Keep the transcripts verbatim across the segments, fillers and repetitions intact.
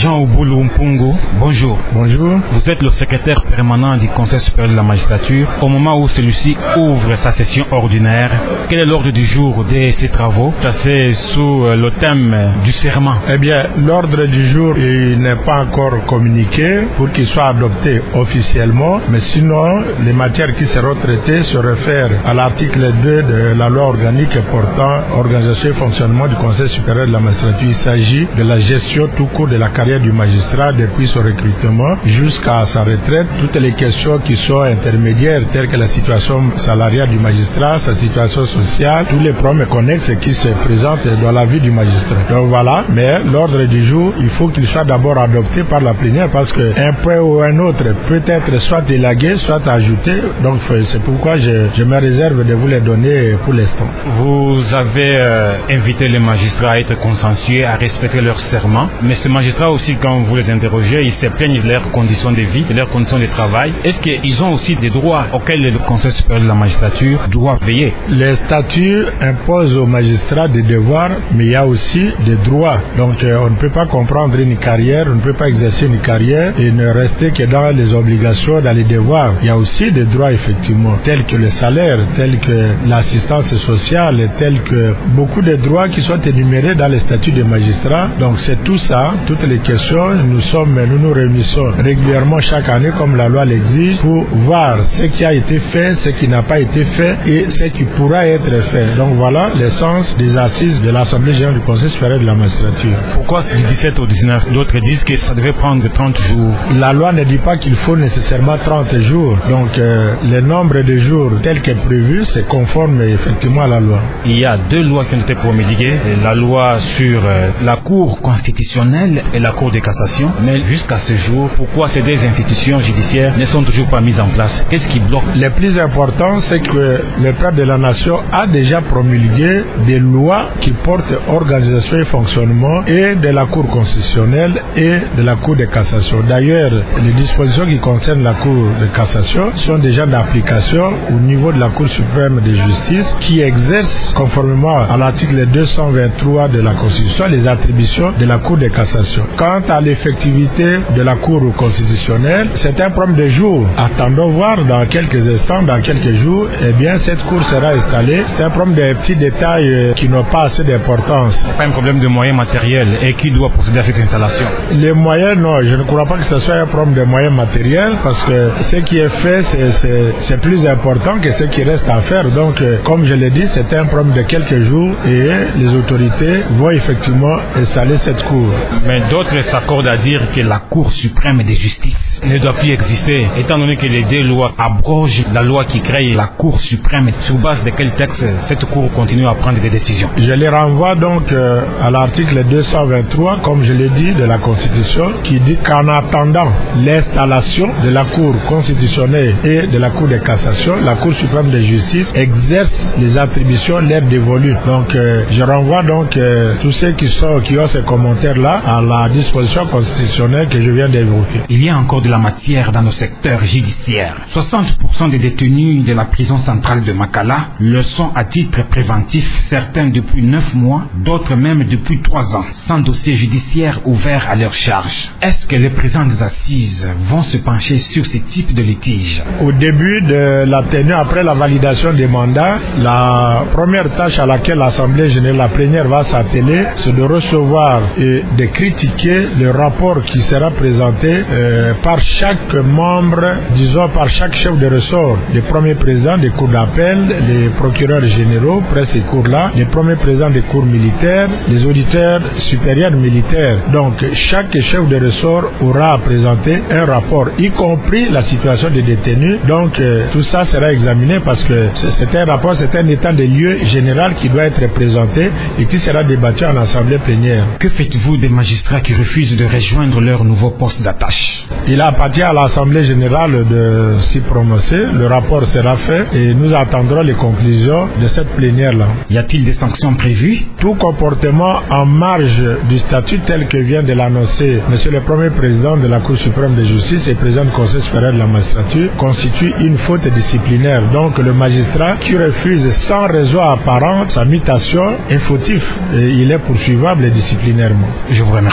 Jean Ouboulou Mpungu, bonjour. Bonjour. Vous êtes le secrétaire permanent du Conseil supérieur de la magistrature. Au moment où celui-ci ouvre sa session ordinaire, quel est l'ordre du jour de ces travaux, placés sous le thème du serment? Eh bien, l'ordre du jour il n'est pas encore communiqué pour qu'il soit adopté officiellement, mais sinon, les matières qui seront traitées se réfèrent à l'article deux de la loi organique portant organisation et fonctionnement du Conseil supérieur de la magistrature. Il s'agit de la gestion tout court de la carrière du magistrat depuis son recrutement jusqu'à sa retraite. Toutes les questions qui sont intermédiaires, telles que la situation salariale du magistrat, sa situation sociale, tous les problèmes connexes qui se présentent dans la vie du magistrat. Donc voilà, mais l'ordre du jour, il faut qu'il soit d'abord adopté par la plénière parce qu'un point ou un autre peut être soit élagué, soit ajouté. Donc c'est pourquoi je, je me réserve de vous les donner pour l'instant. Vous avez euh, invité les magistrats à être consensueux, à respecter leur serment, mais ces magistrats aussi, quand vous les interrogez, ils se plaignent de leurs conditions de vie, de leurs conditions de travail. Est-ce qu'ils ont aussi des droits auxquels le Conseil supérieur de la magistrature doit veiller? Les statuts imposent aux magistrats des devoirs, mais il y a aussi des droits. Donc euh, on ne peut pas comprendre une carrière, on ne peut pas exercer une carrière et ne rester que dans les obligations, dans les devoirs. Il y a aussi des droits effectivement, tels que le salaire, tels que l'assistance sociale, tels que beaucoup de droits qui sont énumérés dans les statuts des magistrats. Donc c'est tout ça, toutes les questions. Nous sommes, nous nous réunissons régulièrement chaque année comme la loi l'exige pour voir ce qui a été fait, ce qui n'a pas été fait et ce qui pourra être fait. Donc voilà l'essence des assises de l'Assemblée générale du Conseil supérieur de la magistrature. Pourquoi du dix-sept au dix-neuf? D'autres disent que ça devait prendre trente jours. La loi ne dit pas qu'il faut nécessairement trente jours. Donc euh, le nombre de jours tel que prévu, c'est conforme effectivement à la loi. Il y a deux lois qui ont été promulguées, la loi sur euh, la Cour constitutionnelle et la Cour de cassation. Mais jusqu'à ce jour, pourquoi ces deux institutions judiciaires ne sont toujours pas mises en place? Qu'est-ce qui bloque? Le plus important, c'est que le Père de la Nation a déjà promulgué des lois qui portent organisation et fonctionnement et de la Cour constitutionnelle et de la Cour de cassation. D'ailleurs, les dispositions qui concernent la Cour de cassation sont déjà d'application au niveau de la Cour suprême de justice qui exerce, conformément à l'article deux cent vingt-trois de la Constitution, les attributions de la Cour de cassation. Quant à l'effectivité de la Cour constitutionnelle, c'est un problème de jour. Attendons voir dans quelques instants, dans quelques jours, eh bien cette Cour sera installée. C'est un problème de petits détails qui n'ont pas assez d'importance. Pas un problème de moyens matériels et qui doit procéder à cette installation? Les moyens, non, je ne crois pas que ce soit un problème de moyens matériels parce que ce qui est fait, c'est, c'est, c'est plus important que ce qui reste à faire. Donc, euh, comme je l'ai dit, c'est un problème de quelques jours et les autorités vont effectivement installer cette Cour. Mais d'autres s'accordent à dire que la Cour suprême de justice ne doit plus exister, étant donné que les deux lois abrogent la loi qui crée la Cour suprême. Sur base de quel texte cette Cour continue à prendre des décisions? Je les renvoie donc euh, à l'article deux cent vingt-trois, comme je l'ai dit, de la Constitution, qui dit qu'en attendant l'installation de la Cour constitutionnelle et de la Cour de cassation, la Cour suprême de justice exerce les attributions leur dévolues. Donc, euh, je renvoie donc euh, tous ceux qui sont qui ont ces commentaires-là à la disposition constitutionnelle que je viens d'évoquer. Il y a encore de la matière dans nos secteurs judiciaires. soixante pour cent des détenus de la prison centrale de Makala le sont à titre préventif, certains depuis neuf mois, d'autres même depuis trois ans, sans dossier judiciaire ouvert à leur charge. Est-ce que les présidents des assises vont se pencher sur ce type de litige? Au début de la tenue, après la validation des mandats, la première tâche à laquelle l'Assemblée générale, la plénière, va s'atteler, c'est de recevoir et de critiquer le rapport qui sera présenté euh, par chaque membre, disons par chaque chef de ressort, les premiers présidents des cours d'appel, les procureurs généraux, près ces cours-là, les premiers présidents des cours militaires, les auditeurs supérieurs militaires. Donc, chaque chef de ressort aura à présenter un rapport, y compris la situation des détenus. Donc, euh, tout ça sera examiné parce que c'est un rapport, c'est un état des lieux général qui doit être présenté et qui sera débattu en assemblée plénière. Que faites-vous des magistrats qui refusent de rejoindre leur nouveau poste d'attache? Il appartient à l'Assemblée générale de s'y prononcer. Le rapport sera fait et nous attendrons les conclusions de cette plénière-là. Y a-t-il des sanctions prévues? Tout comportement en marge du statut tel que vient de l'annoncer Monsieur le Premier Président de la Cour suprême de justice et Président du Conseil supérieur de la magistrature constitue une faute disciplinaire. Donc le magistrat qui refuse sans raison apparente sa mutation est fautif et il est poursuivable disciplinairement. Je vous remercie.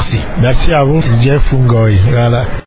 Merci à vous, Jeff Ngoy. Voilà.